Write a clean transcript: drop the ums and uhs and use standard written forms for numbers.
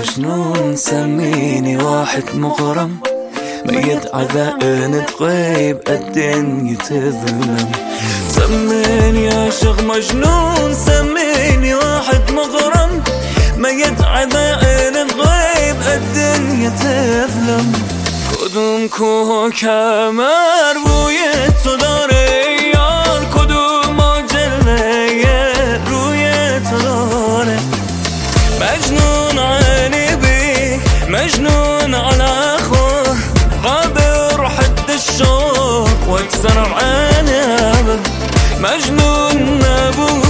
مجنون سميني واحد مغرم ميت عذائن تغيب الدنيا تظلم. سميني عاشق مجنون سميني واحد مغرم ميت عذائن تغيب الدنيا تظلم. کدوم کوه کمر روی تو داره یار، کدوم ماجله روی تو داره. مجنون عيني بيك مجنون على اخوه، غابر حد الشوق واكسر عيني. مجنون ابوه